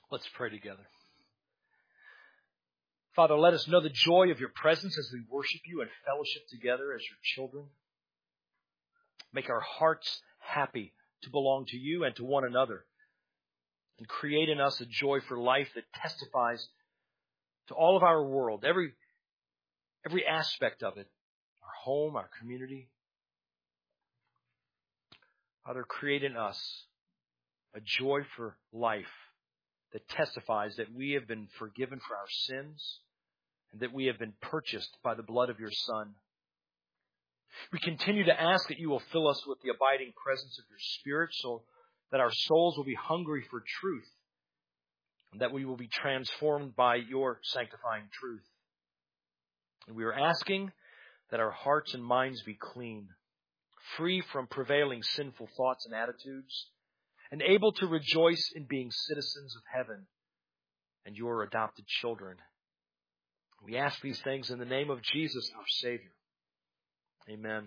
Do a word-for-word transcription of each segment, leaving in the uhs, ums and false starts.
Let's pray together. Father, let us know the joy of your presence as we worship you and fellowship together as your children. Make our hearts happy to belong to you and to one another. And create in us a joy for life that testifies to all of our world, every, every aspect of it, our home, our community. Father, create in us a joy for life that testifies that we have been forgiven for our sins and that we have been purchased by the blood of your Son. We continue to ask that you will fill us with the abiding presence of your Spirit so that our souls will be hungry for truth and that we will be transformed by your sanctifying truth. And we are asking that our hearts and minds be clean, free from prevailing sinful thoughts and attitudes, and able to rejoice in being citizens of heaven and your adopted children. We ask these things in the name of Jesus, our Savior. Amen.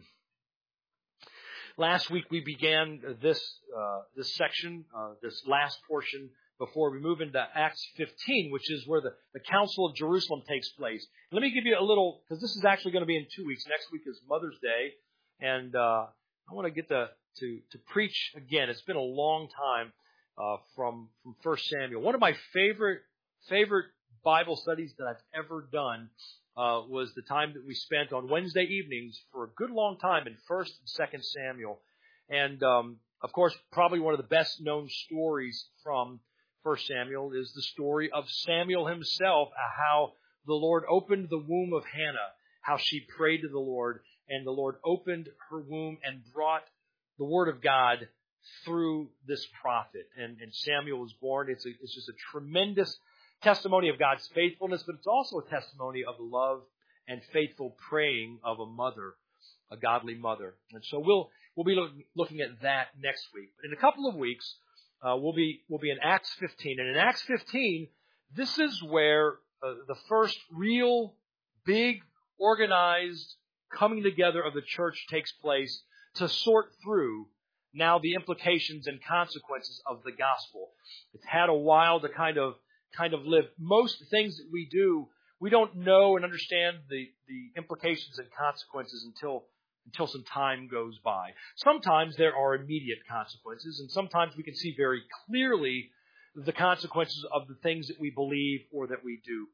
Last week we began this uh, this section, uh, this last portion, before we move into Acts fifteen, which is where the, the Council of Jerusalem takes place. Let me give you a little, because this is actually going to be in two weeks. Next week is Mother's Day, and uh, I want to get to, to, to preach again. It's been a long time uh, from, from First Samuel. One of my favorite favorite Bible studies that I've ever done uh, was the time that we spent on Wednesday evenings for a good long time in First and Second Samuel. And, um, of course, probably one of the best known stories from First Samuel is the story of Samuel himself, how the Lord opened the womb of Hannah, how she prayed to the Lord, and the Lord opened her womb and brought the Word of God through this prophet. And, and Samuel was born. It's, a, it's just a tremendous testimony of God's faithfulness, but it's also a testimony of the love and faithful praying of a mother, a godly mother. And so we'll we'll be look, looking at that next week. But in a couple of weeks, uh, we'll be we'll be in Acts fifteen, and in Acts fifteen, this is where uh, the first real, big, organized coming together of the church takes place to sort through now the implications and consequences of the gospel. It's had a while to kind of kind of live. Most things that we do, we don't know and understand the, the implications and consequences until until some time goes by. Sometimes there are immediate consequences, and sometimes we can see very clearly the consequences of the things that we believe or that we do.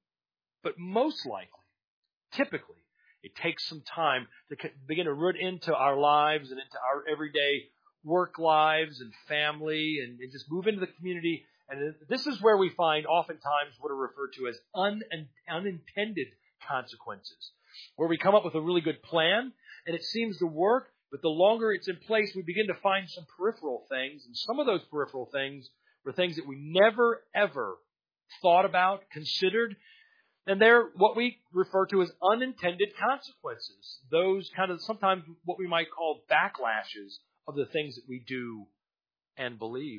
But most likely, typically, it takes some time to begin to root into our lives and into our everyday work lives and family and, and just move into the community. And this is where we find oftentimes what are referred to as un, unintended consequences, where we come up with a really good plan and it seems to work, but the longer it's in place, we begin to find some peripheral things. And some of those peripheral things were things that we never, ever thought about, considered. And they're what we refer to as unintended consequences. Those kind of sometimes what we might call backlashes of the things that we do and believe.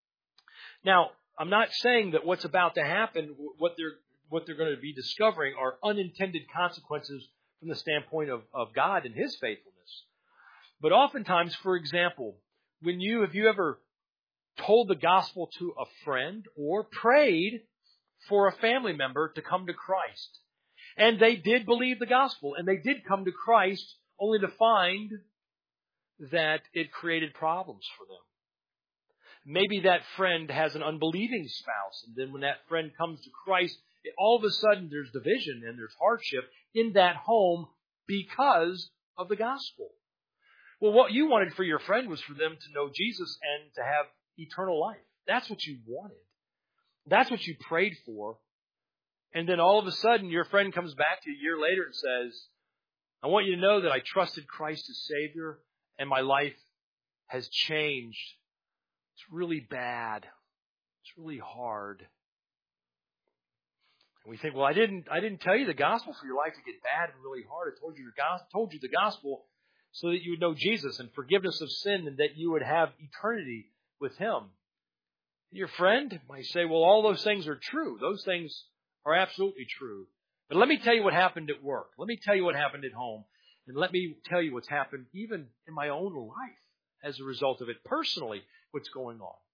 Now, I'm not saying that what's about to happen, what they're what they're going to be discovering are unintended consequences from the standpoint of, of God and His faithfulness. But oftentimes, for example, when you have you ever told the gospel to a friend or prayed for a family member to come to Christ, and they did believe the gospel, and they did come to Christ, only to find that it created problems for them. Maybe that friend has an unbelieving spouse, and then when that friend comes to Christ, all of a sudden there's division and there's hardship in that home because of the gospel. Well, what you wanted for your friend was for them to know Jesus and to have eternal life. That's what you wanted. That's what you prayed for. And then all of a sudden your friend comes back to you a year later and says, I want you to know that I trusted Christ as Savior and my life has changed. It's really bad. It's really hard. And we think, well, I didn't I didn't tell you the gospel for your life to get bad and really hard. I told you, your go- told you the gospel so that you would know Jesus and forgiveness of sin and that you would have eternity with Him. Your friend might say, well, all those things are true. Those things are absolutely true. But let me tell you what happened at work. Let me tell you what happened at home. And let me tell you what's happened even in my own life as a result of it personally, what's going on.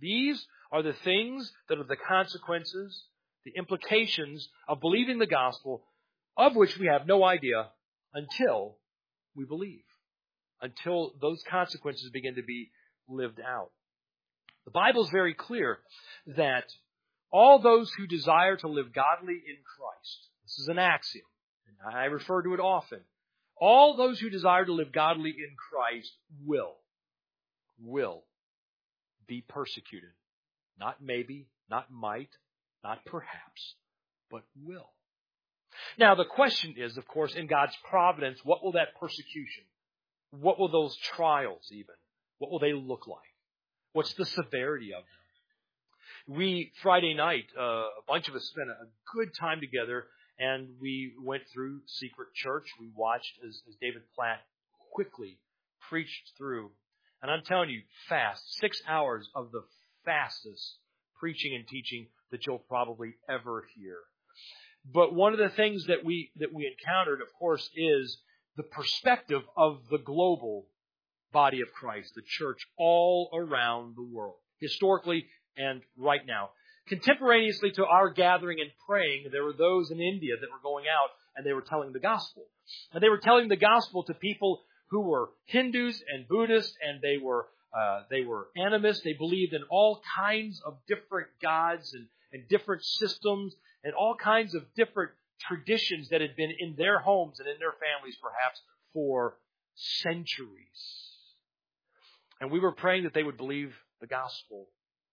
These are the things that are the consequences, the implications of believing the gospel, of which we have no idea until we believe, until those consequences begin to be lived out. The Bible is very clear that all those who desire to live godly in Christ, this is an axiom, and I refer to it often, all those who desire to live godly in Christ will, will be persecuted. Not maybe, not might, not perhaps, but will. Now, the question is, of course, in God's providence, what will that persecution, what will those trials even, what will they look like? What's the severity of them? We, Friday night, uh, a bunch of us spent a good time together, and we went through Secret Church. We watched as, as David Platt quickly preached through. And I'm telling you, fast, six hours of the fastest preaching and teaching that you'll probably ever hear. But one of the things that we that we encountered, of course, is the perspective of the global body of Christ, the church all around the world, historically and right now. Contemporaneously to our gathering and praying, there were those in India that were going out and they were telling the gospel. And they were telling the gospel to people who were Hindus and Buddhists, and they were uh, they were animists. They believed in all kinds of different gods and, and different systems and all kinds of different traditions that had been in their homes and in their families perhaps for centuries. And we were praying that they would believe the gospel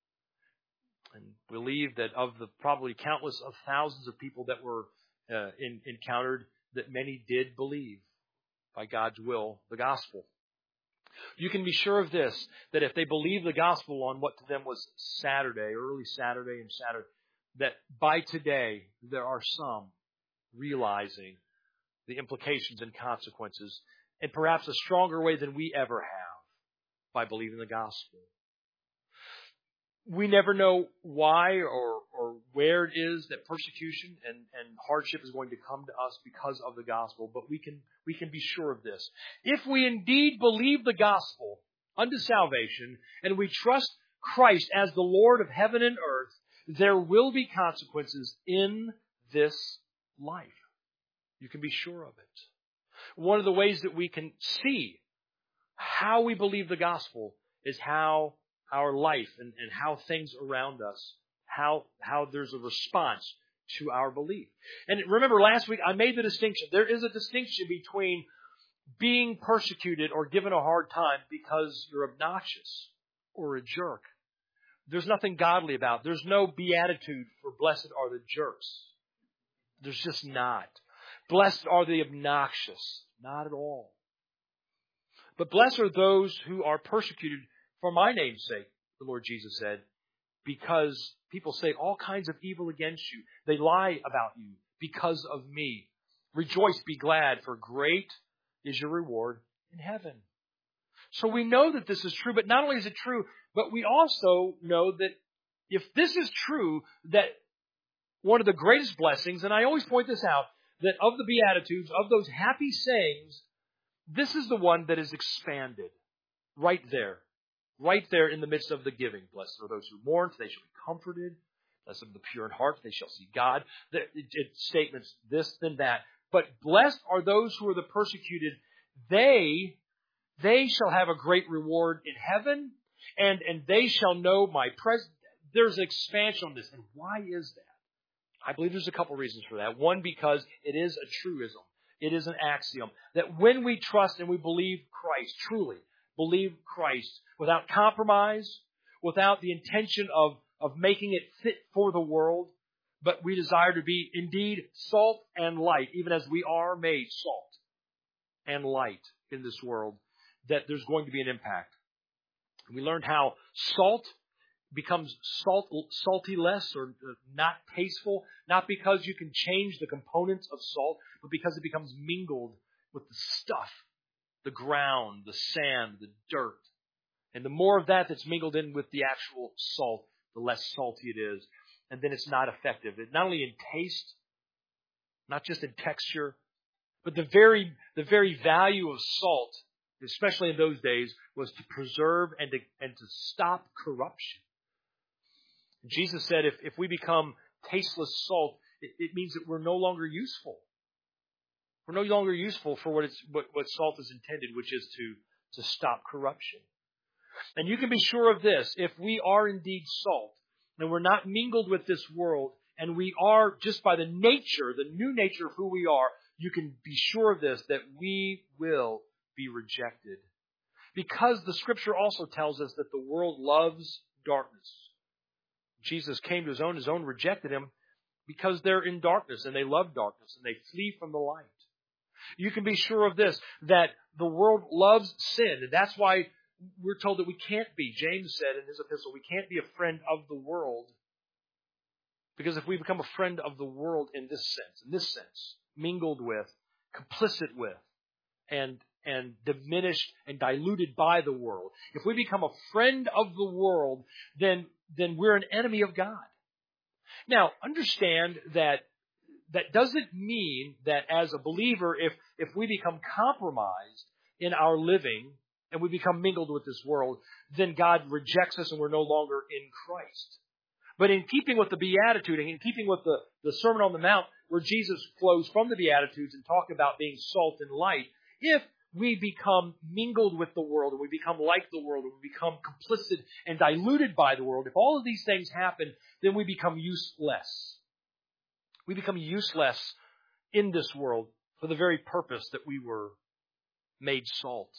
and believe that of the probably countless of thousands of people that were uh, in, encountered, that many did believe by God's will the gospel. You can be sure of this, that if they believed the gospel on what to them was Saturday, early Saturday and Saturday, that by today there are some realizing the implications and consequences in perhaps a stronger way than we ever have by believing the gospel. We never know why or, or where it is that persecution and, and hardship is going to come to us because of the gospel, but we can we can be sure of this. If we indeed believe the gospel unto salvation and we trust Christ as the Lord of heaven and earth, there will be consequences in this life. You can be sure of it. One of the ways that we can see how we believe the gospel is how our life and, and how things around us, how how there's a response to our belief. And remember last week I made the distinction. There is a distinction between being persecuted or given a hard time because you're obnoxious or a jerk. There's nothing godly about it. There's no beatitude for blessed are the jerks. There's just not. Blessed are the obnoxious. Not at all. But blessed are those who are persecuted for my name's sake, the Lord Jesus said, because people say all kinds of evil against you. They lie about you because of me. Rejoice, be glad, for great is your reward in heaven. So we know that this is true, but not only is it true, but we also know that if this is true, that one of the greatest blessings, and I always point this out, that of the Beatitudes, of those happy sayings, this is the one that is expanded right there. Right there in the midst of the giving. Blessed are those who mourn, for they shall be comforted. Blessed are the pure in heart, for they shall see God. It, it statements this and that. But blessed are those who are the persecuted. They, they shall have a great reward in heaven, and, and they shall know my presence. There's an expansion on this. And why is that? I believe there's a couple reasons for that. One, because it is a truism. It is an axiom that when we trust and we believe Christ, truly believe Christ, without compromise, without the intention of, of making it fit for the world, but we desire to be indeed salt and light, even as we are made salt and light in this world, that there's going to be an impact. We learned how salt becomes salt, salty less or not tasteful, not because you can change the components of salt, but because it becomes mingled with the stuff, the ground, the sand, the dirt. And the more of that that's mingled in with the actual salt, the less salty it is. And then it's not effective. It, not only in taste, not just in texture, but the very the very value of salt, especially in those days, was to preserve and to, and to stop corruption. Jesus said if, if we become tasteless salt, it, it means that we're no longer useful. We're no longer useful for what, it's, what, what salt is intended, which is to, to stop corruption. And you can be sure of this. If we are indeed salt, and we're not mingled with this world, and we are just by the nature, the new nature of who we are, you can be sure of this, that we will be rejected. Because the Scripture also tells us that the world loves darkness. Jesus came to His own, His own rejected Him because they're in darkness, and they love darkness, and they flee from the light. You can be sure of this, that the world loves sin, and that's why we're told that we can't be, James said in his epistle, we can't be a friend of the world. Because if we become a friend of the world in this sense, in this sense, mingled with, complicit with, and, and diminished and diluted by the world, if we become a friend of the world, then, then we're an enemy of God. Now, understand that that doesn't mean that as a believer, if, if we become compromised in our living, and we become mingled with this world, then God rejects us and we're no longer in Christ. But in keeping with the Beatitude and in keeping with the, the Sermon on the Mount, where Jesus flows from the Beatitudes and talk about being salt and light, if we become mingled with the world and we become like the world and we become complicit and diluted by the world, if all of these things happen, then we become useless. We become useless in this world for the very purpose that we were made salt.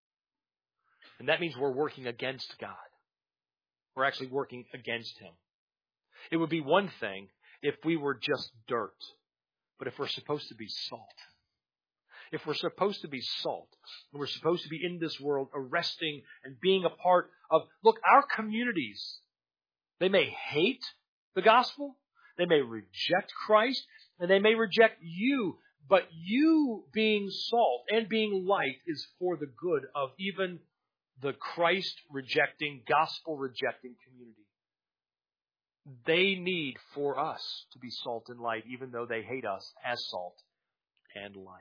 And that means we're working against God. We're actually working against Him. It would be one thing if we were just dirt. But if we're supposed to be salt, if we're supposed to be salt, and we're supposed to be in this world arresting and being a part of, look, our communities, they may hate the gospel, they may reject Christ, and they may reject you, but you being salt and being light is for the good of even the Christ-rejecting, gospel-rejecting community. They need for us to be salt and light, even though they hate us as salt and light.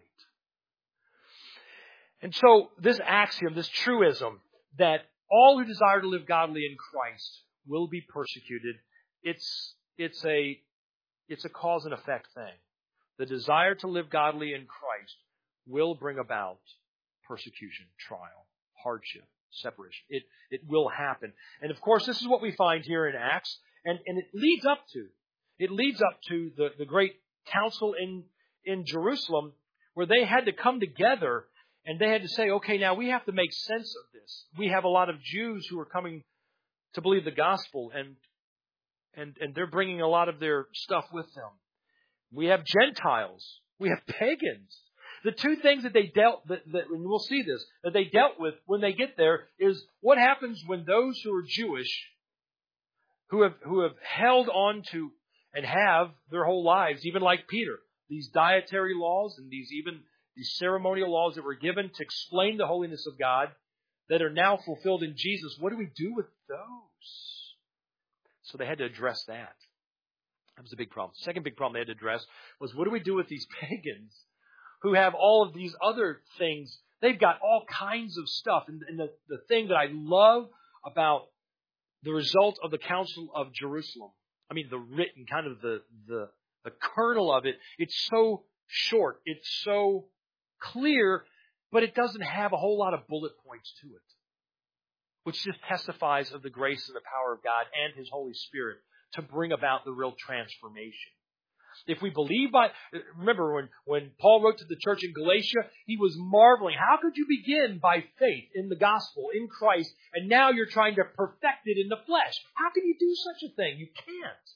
And so this axiom, this truism, that all who desire to live godly in Christ will be persecuted, it's, it's, a, it's a cause and effect thing. The desire to live godly in Christ will bring about persecution, trial, hardship, separation. It, it will happen. And of course, this is what we find here in Acts. And, and it leads up to, it leads up to the, the great council in, in Jerusalem where they had to come together and they had to say, okay, now we have to make sense of this. We have a lot of Jews who are coming to believe the gospel and, and, and they're bringing a lot of their stuff with them. We have Gentiles. We have pagans. The two things that they dealt, that, that, and we'll see this, that they dealt with when they get there is what happens when those who are Jewish, who have, who have held on to and have their whole lives, even like Peter, these dietary laws and these even these ceremonial laws that were given to explain the holiness of God that are now fulfilled in Jesus. What do we do with those? So they had to address that. That was a big problem. The second big problem they had to address was what do we do with these pagans who have all of these other things? They've got all kinds of stuff. And, and the, the thing that I love about the result of the Council of Jerusalem, I mean, the written, kind of the, the, the kernel of it, it's so short, it's so clear, but it doesn't have a whole lot of bullet points to it, which just testifies of the grace and the power of God and His Holy Spirit to bring about the real transformation. If we believe by, remember when, when Paul wrote to the church in Galatia, he was marveling. How could you begin by faith in the gospel, in Christ, and now you're trying to perfect it in the flesh? How can you do such a thing? You can't.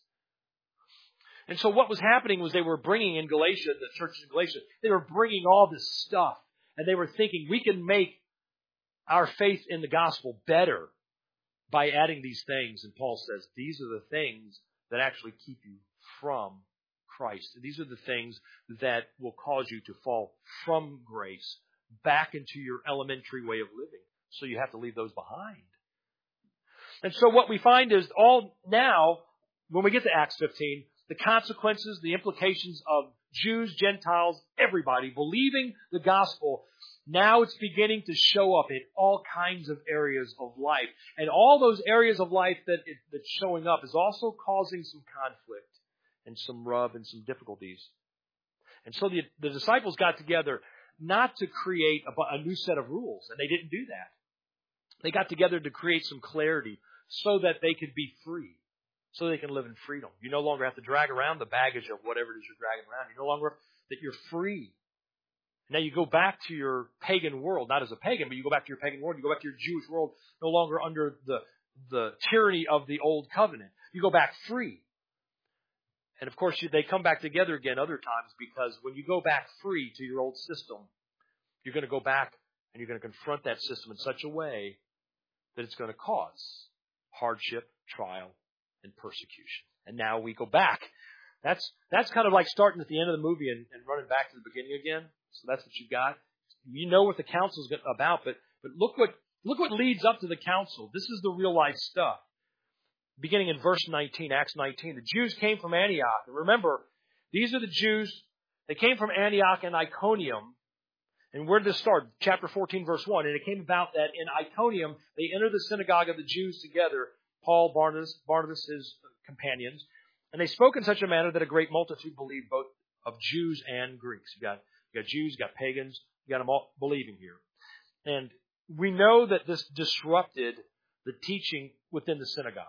And so what was happening was they were bringing in Galatia, the church in Galatia, they were bringing all this stuff, and they were thinking we can make our faith in the gospel better by adding these things. And Paul says these are the things that actually keep you from Christ. These are the things that will cause you to fall from grace back into your elementary way of living. So you have to leave those behind. And so what we find is all now, when we get to Acts fifteen, the consequences, the implications of Jews, Gentiles, everybody believing the gospel, now it's beginning to show up in all kinds of areas of life. And all those areas of life that it, that's showing up is also causing some conflict and some rub and some difficulties. And so the, the disciples got together not to create a, a new set of rules, and they didn't do that. They got together to create some clarity so that they could be free, so they can live in freedom. You no longer have to drag around the baggage of whatever it is you're dragging around. You no longer that you're free. Now you go back to your pagan world, not as a pagan, but you go back to your pagan world. You go back to your Jewish world, no longer under the the tyranny of the old covenant. You go back free. And of course, they come back together again other times, because when you go back free to your old system, you're going to go back and you're going to confront that system in such a way that it's going to cause hardship, trial, and persecution. And now we go back. That's that's kind of like starting at the end of the movie and, and running back to the beginning again. So that's what you've got. You know what the council is about, but but look what look what leads up to the council. This is the real life stuff. Beginning in verse nineteen, Acts nineteen, the Jews came from Antioch. And remember, these are the Jews. They came from Antioch and Iconium. And where did this start? Chapter fourteen, verse one. And it came about that in Iconium, they entered the synagogue of the Jews together, Paul, Barnabas, Barnabas, his companions. And they spoke in such a manner that a great multitude believed, both of Jews and Greeks. You got, you got Jews, you got pagans, you got them all believing here. And we know that this disrupted the teaching within the synagogue.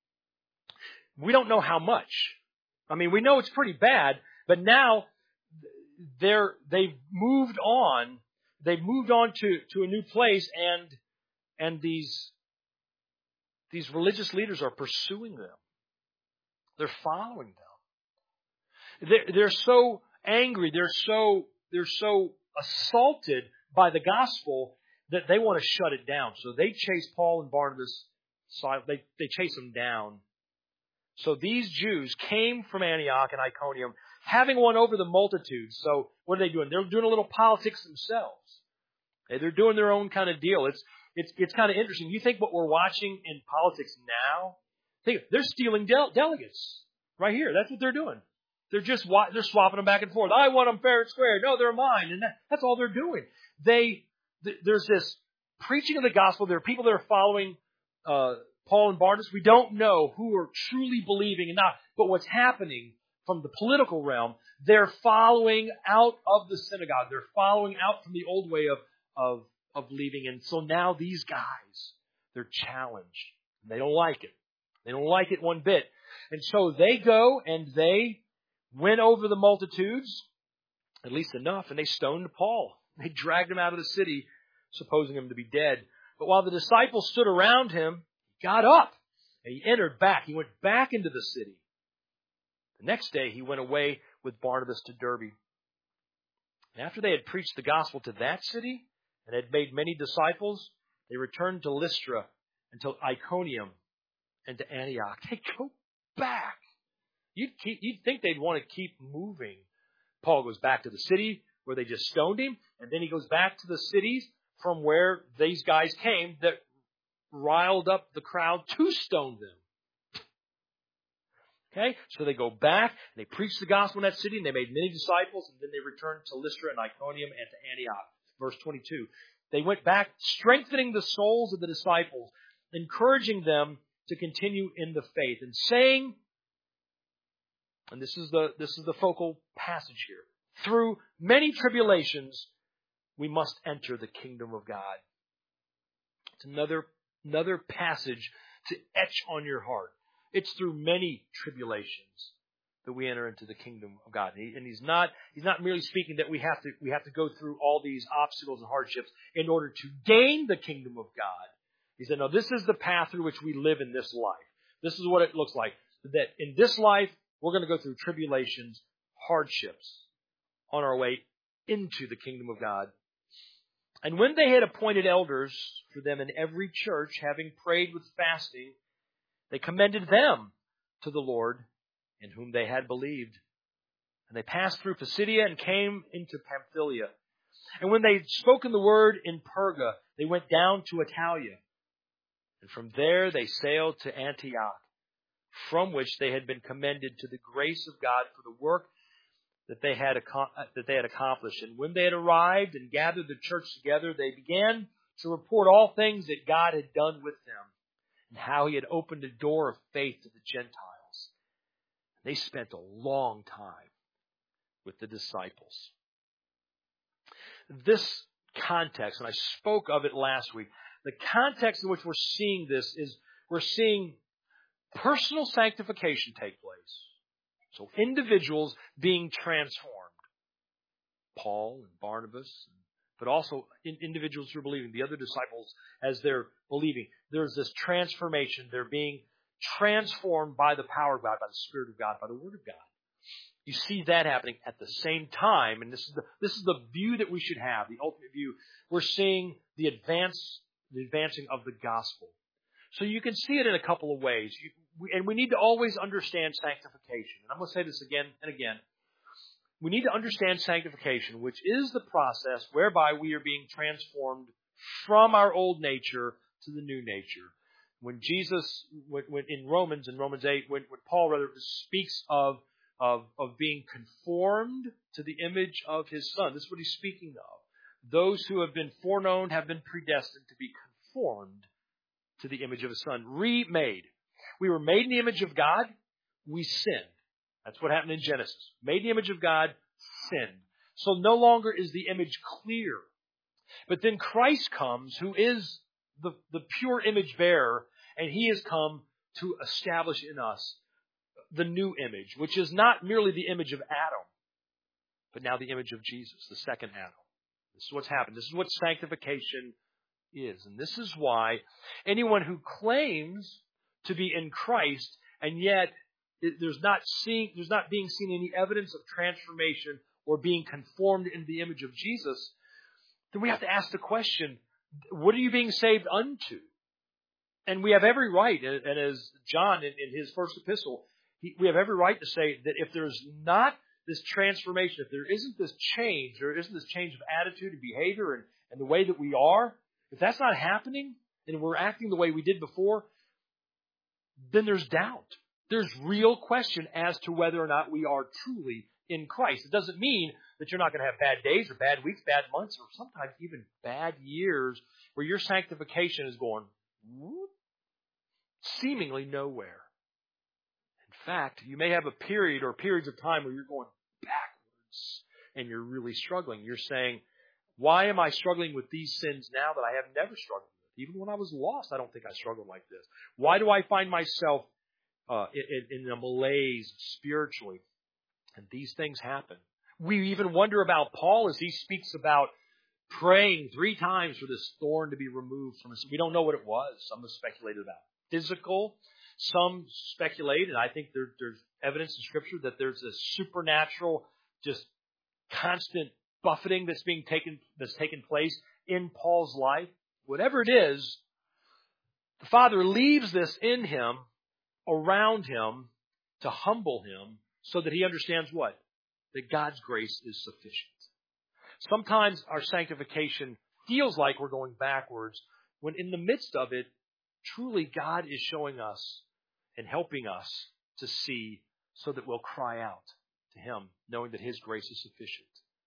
We don't know how much. I mean, we know it's pretty bad, but now they're, they've moved on. They've moved on to, to a new place, and and these, these religious leaders are pursuing them. They're following them. They're, they're so angry. They're so they're so assaulted by the gospel that they want to shut it down. So they chase Paul and Barnabas. They they chase them down. So these Jews came from Antioch and Iconium, having won over the multitudes. So what are they doing? They're doing a little politics themselves. They're doing their own kind of deal. It's it's it's kind of interesting. You think what we're watching in politics now? Think they're stealing del- delegates right here. That's what they're doing. They're just they're swapping them back and forth. I want them fair and square. No, they're mine, and that, that's all they're doing. They th- there's this preaching of the gospel. There are people that are following Uh, Paul and Barnabas. We don't know who are truly believing and not. But what's happening from the political realm, they're following out of the synagogue. They're following out from the old way of, of, of leaving. And so now these guys, they're challenged. They don't like it. They don't like it one bit. And so they go and they win over the multitudes, at least enough, and they stoned Paul. They dragged him out of the city, supposing him to be dead. But while the disciples stood around him, he got up and he entered back. He went back into the city. The next day he went away with Barnabas to Derbe. And after they had preached the gospel to that city and had made many disciples, they returned to Lystra and to Iconium and to Antioch. They go back. You'd, keep, you'd think they'd want to keep moving. Paul goes back to the city where they just stoned him, and then he goes back to the cities from where these guys came that riled up the crowd to stone them. Okay, so they go back, and they preach the gospel in that city, and they made many disciples, and then they returned to Lystra and Iconium and to Antioch. Verse twenty-two. They went back, strengthening the souls of the disciples, encouraging them to continue in the faith, and saying, and this is the this is the focal passage here, through many tribulations we must enter the kingdom of God. It's another another passage to etch on your heart. It's through many tribulations that we enter into the kingdom of God. And he's not he's not merely speaking that we have to we have to go through all these obstacles and hardships in order to gain the kingdom of God. He said, no, this is the path through which we live in this life. This is what it looks like. That in this life, we're going to go through tribulations, hardships on our way into the kingdom of God. And when they had appointed elders for them in every church, having prayed with fasting, they commended them to the Lord in whom they had believed. And they passed through Pisidia and came into Pamphylia. And when they had spoken the word in Perga, they went down to Italia. And from there they sailed to Antioch, from which they had been commended to the grace of God for the work that they had that they had accomplished. And when they had arrived and gathered the church together, they began to report all things that God had done with them and how He had opened a door of faith to the Gentiles. They spent a long time with the disciples. This context, and I spoke of it last week, the context in which we're seeing this is we're seeing personal sanctification take place. So individuals being transformed. Paul and Barnabas, but also individuals who are believing, the other disciples as they're believing. There's this transformation. They're being transformed by the power of God, by the Spirit of God, by the Word of God. You see that happening at the same time, and this is the this is the view that we should have, the ultimate view. We're seeing the advance, the advancing of the gospel. So you can see it in a couple of ways. You, we, and we need to always understand sanctification. And I'm going to say this again and again. We need to understand sanctification, which is the process whereby we are being transformed from our old nature to the new nature. When Jesus, when, when in Romans, in Romans eight, when, when Paul rather speaks of, of, of being conformed to the image of His Son, this is what he's speaking of. Those who have been foreknown have been predestined to be conformed to the image of His Son, remade. We were made in the image of God. We sinned. That's what happened in Genesis. Made in the image of God, sinned. So no longer is the image clear. But then Christ comes, who is the, the pure image bearer, and He has come to establish in us the new image, which is not merely the image of Adam, but now the image of Jesus, the second Adam. This is what's happened. This is what sanctification is. And this is why anyone who claims to be in Christ and yet there's not seeing, there's not being seen any evidence of transformation or being conformed into the image of Jesus, then we have to ask the question, what are you being saved unto? And we have every right, and as John in, in his first epistle, he, we have every right to say that if there's not this transformation, if there isn't this change, there isn't this change of attitude and behavior and, and the way that we are, if that's not happening and we're acting the way we did before, then there's doubt. There's real question as to whether or not we are truly in Christ. It doesn't mean that you're not going to have bad days or bad weeks, bad months, or sometimes even bad years where your sanctification is going whoop, seemingly nowhere. In fact, you may have a period or periods of time where you're going backwards and you're really struggling. You're saying, why am I struggling with these sins now that I have never struggled with? Even when I was lost, I don't think I struggled like this. Why do I find myself Uh, in, in a malaise spiritually? And these things happen. We even wonder about Paul as he speaks about praying three times for this thorn to be removed from us. We don't know what it was. Some have speculated about physical. Some speculate, and I think there, there's evidence in Scripture that there's a supernatural, just constant buffeting that's being taken, that's taken place in Paul's life. Whatever it is, the Father leaves this in him, around him, to humble him so that he understands what? That God's grace is sufficient. Sometimes our sanctification feels like we're going backwards when in the midst of it, truly God is showing us and helping us to see so that we'll cry out to Him knowing that His grace is sufficient.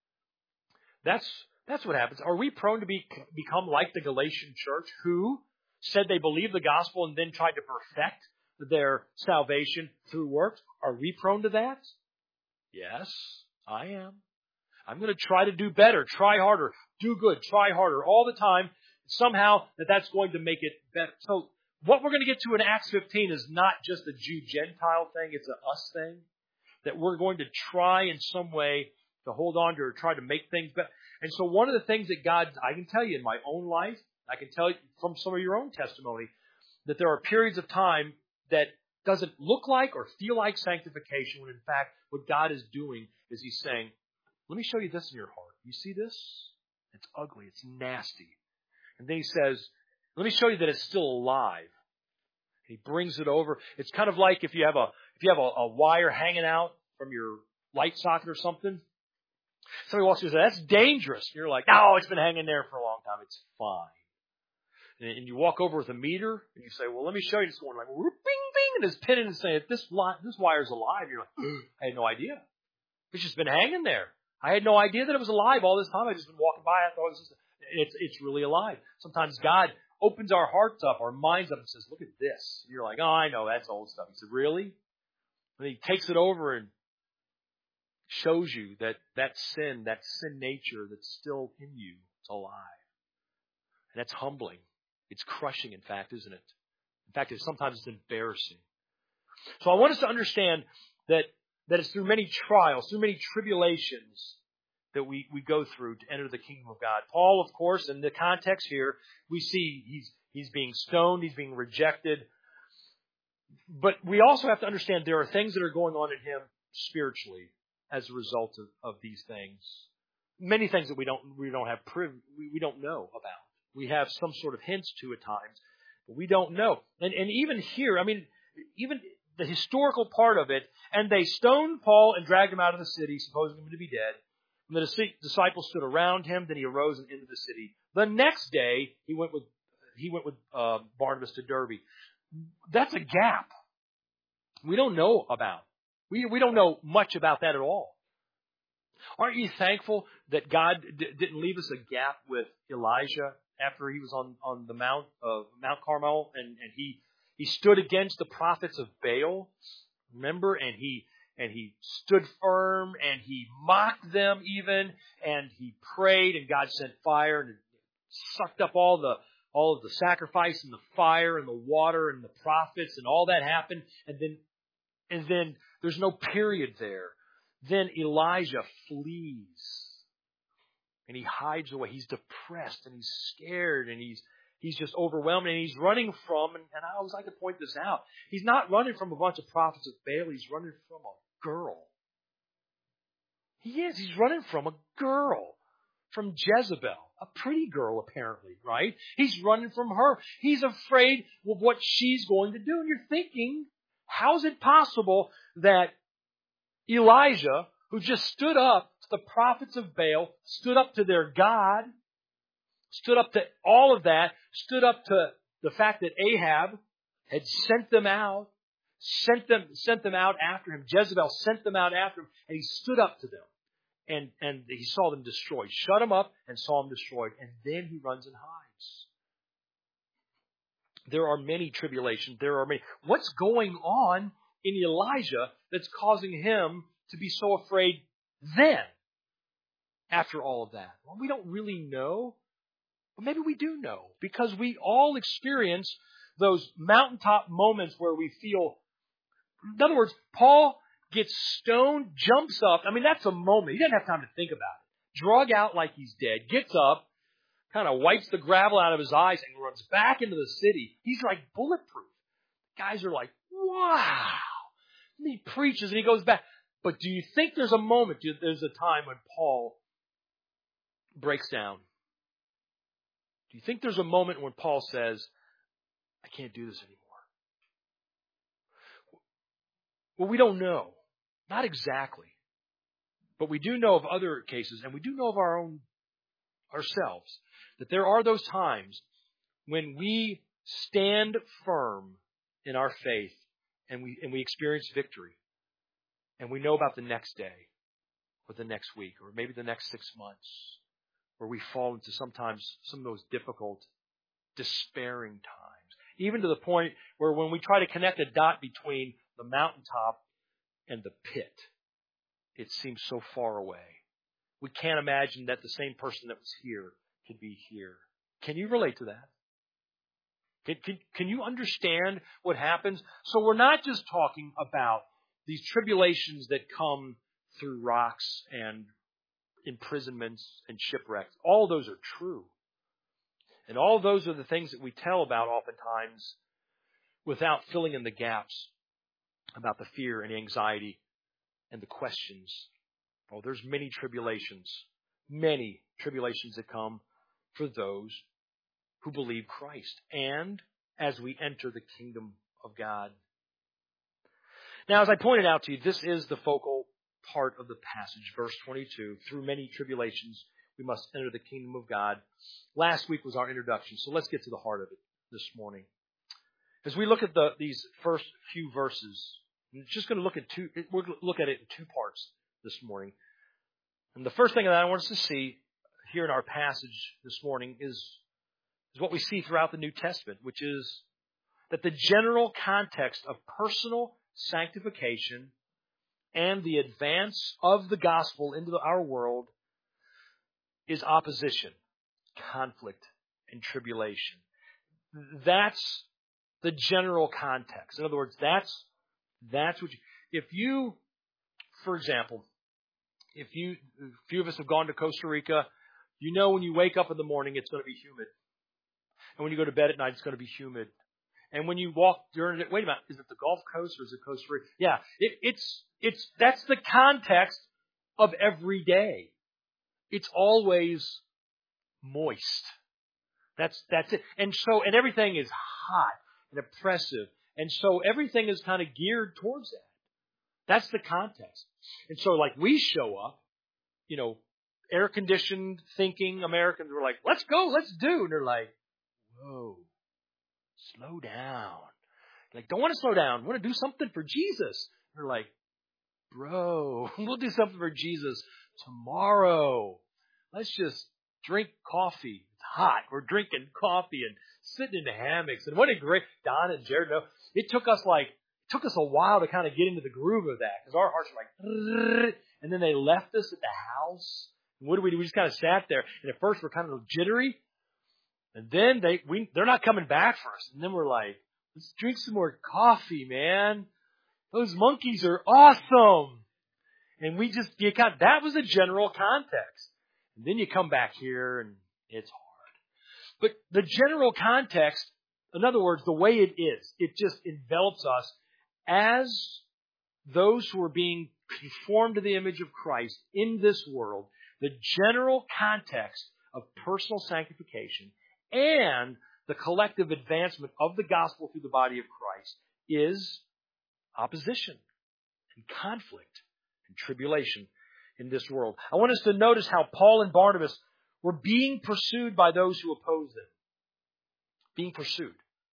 That's, that's what happens. Are we prone to be, become like the Galatian church who said they believed the gospel and then tried to perfect their salvation through works? Are we prone to that? Yes, I am. I'm going to try to do better, try harder, do good, try harder all the time. Somehow that that's going to make it better. So what we're going to get to in Acts fifteen is not just a Jew-Gentile thing. It's an us thing. That we're going to try in some way to hold on to or try to make things better. And so one of the things that God, I can tell you in my own life, I can tell you from some of your own testimony, that there are periods of time that doesn't look like or feel like sanctification, when in fact what God is doing is He's saying, let me show you this in your heart. You see this? It's ugly. It's nasty. And then He says, let me show you that it's still alive. He brings it over. It's kind of like if you have a if you have a, a wire hanging out from your light socket or something. Somebody walks through and says, that's dangerous. And you're like, no, it's been hanging there for a long time. It's fine. And you walk over with a meter, and you say, well, let me show you. It's going like, bing, bing, and it's pinning and saying, this, li- this wire's alive. You're like, I had no idea. It's just been hanging there. I had no idea that it was alive all this time. I've just been walking by. I thought it was just, it's, it's really alive. Sometimes God opens our hearts up, our minds up, and says, look at this. And you're like, oh, I know, that's old stuff. He said, really? And he takes it over and shows you that that sin, that sin nature that's still in you, is alive. And that's humbling. It's crushing, in fact, isn't it? In fact, it's, sometimes it's embarrassing. So I want us to understand that, that it's through many trials, through many tribulations that we, we go through to enter the kingdom of God. Paul, of course, in the context here, we see he's, he's being stoned, he's being rejected. But we also have to understand there are things that are going on in him spiritually as a result of, of these things. Many things that we don't, we don't have, priv- we, we don't know about. We have some sort of hints to at times, but we don't know. And, and even here, I mean, even the historical part of it, and they stoned Paul and dragged him out of the city, supposing him to be dead. And the disciples stood around him. Then he arose and into the city. The next day, he went with he went with uh, Barnabas to Derbe. That's a gap we don't know about. We we don't know much about that at all. Aren't you thankful that God d- didn't leave us a gap with Elijah after he was on, on the Mount of Mount Carmel and, and he he stood against the prophets of Baal? Remember, and he and he stood firm and he mocked them even, and he prayed, and God sent fire and it sucked up all the all of the sacrifice and the fire and the water and the prophets, and all that happened, and then and then there's no period there. Then Elijah flees and he hides away. He's depressed and he's scared and he's he's just overwhelmed, and he's running from, and, and I always like to point this out, he's not running from a bunch of prophets of Baal, he's running from a girl. He is. He's running from a girl. From Jezebel. A pretty girl, apparently, right? He's running from her. He's afraid of what she's going to do. And you're thinking, how is it possible that Elijah, who just stood up to the prophets of Baal, stood up to their God, stood up to all of that, stood up to the fact that Ahab had sent them out, sent them, sent them out after him. Jezebel sent them out after him, and he stood up to them. And, and he saw them destroyed. Shut them up and saw them destroyed. And then he runs and hides. There are many tribulations. There are many. What's going on in Elijah that's causing him to be so afraid then, after all of that? Well, we don't really know. But maybe we do know, because we all experience those mountaintop moments where we feel, in other words, Paul gets stoned, jumps up. I mean, that's a moment. He doesn't have time to think about it. Drug out like he's dead, gets up, kind of wipes the gravel out of his eyes and runs back into the city. He's like bulletproof. Guys are like, wow. And he preaches and he goes back. But do you think there's a moment, there's a time when Paul breaks down? Do you think there's a moment when Paul says, I can't do this anymore? Well, we don't know. Not exactly. But we do know of other cases, and we do know of our own ourselves, that there are those times when we stand firm in our faith and we and we experience victory. And we know about the next day or the next week or maybe the next six months where we fall into sometimes some of those difficult, despairing times. Even to the point where when we try to connect a dot between the mountaintop and the pit, it seems so far away. We can't imagine that the same person that was here could be here. Can you relate to that? Can, can, can you understand what happens? So we're not just talking about these tribulations that come through rocks and imprisonments and shipwrecks. All those are true. And all those are the things that we tell about oftentimes without filling in the gaps about the fear and anxiety and the questions. Oh, there's many tribulations, many tribulations that come for those who believe Christ and as we enter the kingdom of God. Now, as I pointed out to you, this is the focal part of the passage, verse twenty-two. Through many tribulations, we must enter the kingdom of God. Last week was our introduction, so let's get to the heart of it this morning. As we look at the, these first few verses, I'm just going to look at two. We're going to look at it in two parts this morning. And the first thing that I want us to see here in our passage this morning is, is what we see throughout the New Testament, which is that the general context of personal sanctification and the advance of the gospel into our world is opposition, conflict, and tribulation. That's the general context. In other words, that's that's what you, if you, for example, if you, a few of us have gone to Costa Rica, you know when you wake up in the morning, it's going to be humid. And when you go to bed at night, it's going to be humid. And when you walk during it, wait a minute, is it the Gulf Coast or is it Costa Rica? Yeah, it, it's, it's, that's the context of every day. It's always moist. That's, that's it. And so, and everything is hot and oppressive. And so everything is kind of geared towards that. That's the context. And so like we show up, you know, air-conditioned thinking Americans were like, let's go, let's do. And they're like, whoa, slow down. Like, don't want to slow down. Want to do something for Jesus. And they're like, bro, we'll do something for Jesus tomorrow. Let's just drink coffee. It's hot. We're drinking coffee and sitting in the hammocks. And what a great, Don and Jared know, it took us like, it took us a while to kind of get into the groove of that. Because our hearts were like, and then they left us at the house. And what did we do? We just kind of sat there. And at first we're kind of jittery. And then they, we, they're not coming back for us. And then we're like, let's drink some more coffee, man. Those monkeys are awesome. And we just, you got, that was a general context. And then you come back here and it's hard. But the general context, in other words, the way it is, it just envelops us as those who are being conformed to the image of Christ in this world. The general context of personal sanctification and the collective advancement of the gospel through the body of Christ is opposition and conflict and tribulation in this world. I want us to notice how Paul and Barnabas were being pursued by those who oppose them. Being pursued.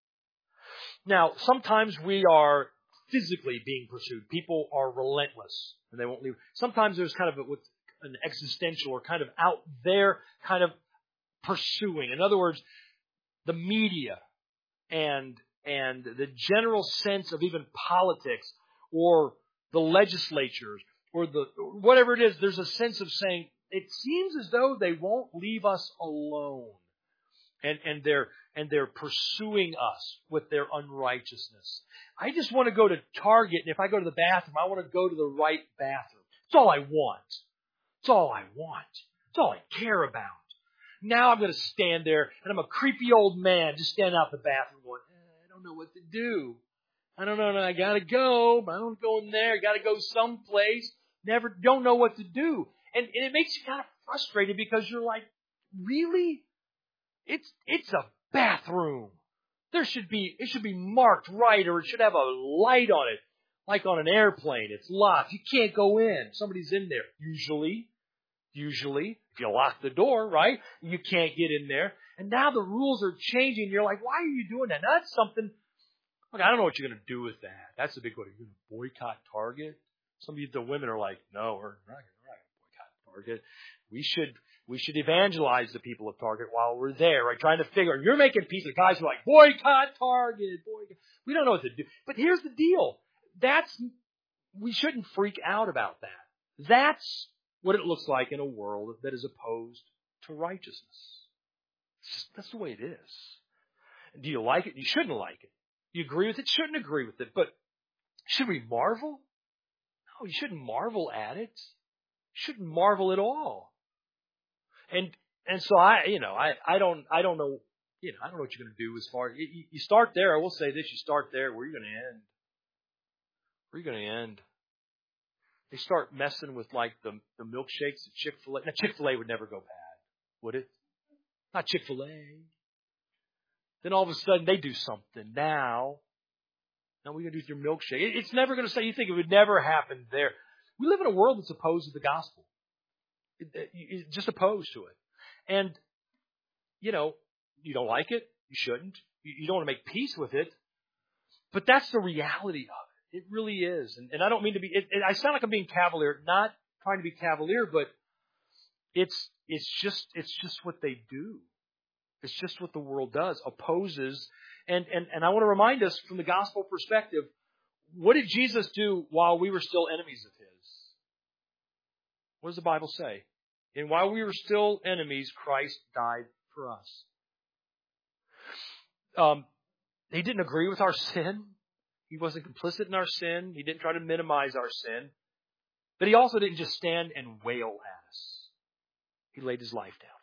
Now, sometimes we are physically being pursued. People are relentless and they won't leave. Sometimes there's kind of a, with an existential or kind of out there kind of pursuing. In other words, the media and and the general sense of even politics or the legislatures or the whatever it is, there's a sense of saying, it seems as though they won't leave us alone. And and they're and they're pursuing us with their unrighteousness. I just want to go to Target, and if I go to the bathroom, I want to go to the right bathroom. It's all I want. It's all I want. It's all I care about. Now I'm going to stand there, and I'm a creepy old man just standing out the bathroom going, eh, I don't know what to do. I don't know. I got to go, but I don't go in there. I got to go someplace. Never, don't know what to do. And, and it makes you kind of frustrated because you're like, really? It's it's a bathroom. There should be, it should be marked right, or it should have a light on it. Like on an airplane, it's locked. You can't go in. Somebody's in there. Usually, usually, if you lock the door, right, you can't get in there. And now the rules are changing. You're like, why are you doing that? Now, that's something, look, I don't know what you're going to do with that. That's a big one. You're going to boycott Target? Some of you, the women are like, no, we're not going to boycott Target. We should, we should evangelize the people of Target while we're there, right? Trying to figure, you're making peace. The guys are like, boycott Target, boycott. We don't know what to do. But here's the deal. That's, we shouldn't freak out about that. That's what it looks like in a world that is opposed to righteousness. That's the way it is. Do you like it? You shouldn't like it. You agree with it? Shouldn't agree with it. But should we marvel? No, you shouldn't marvel at it. You shouldn't marvel at all. And and so I, you know, I, I don't I don't know, you know, I don't know what you're going to do as far as you, you start there. I will say this: you start there. Where are you going to end? Where are you going to end? They start messing with like the, the milkshakes at Chick-fil-A. Now, Chick-fil-A would never go bad, would it? Not Chick-fil-A. Then all of a sudden they do something. Now, now we're going to do with your milkshake. It, it's never going to say, you think it would never happen there. We live in a world that's opposed to the gospel. It, it, it's just opposed to it. And, you know, you don't like it. You shouldn't. You, you don't want to make peace with it. But that's the reality of it. It really is. And, and I don't mean to be, it, it, I sound like I'm being cavalier. Not, trying to be cavalier, but it's it's just it's just what they do. It's just what the world does, opposes. And, and, and I want to remind us from the gospel perspective, what did Jesus do while we were still enemies of His? What does the Bible say? And while we were still enemies, Christ died for us. Um, he didn't agree with our sin. He wasn't complicit in our sin. He didn't try to minimize our sin. But He also didn't just stand and wail at us. He laid His life down.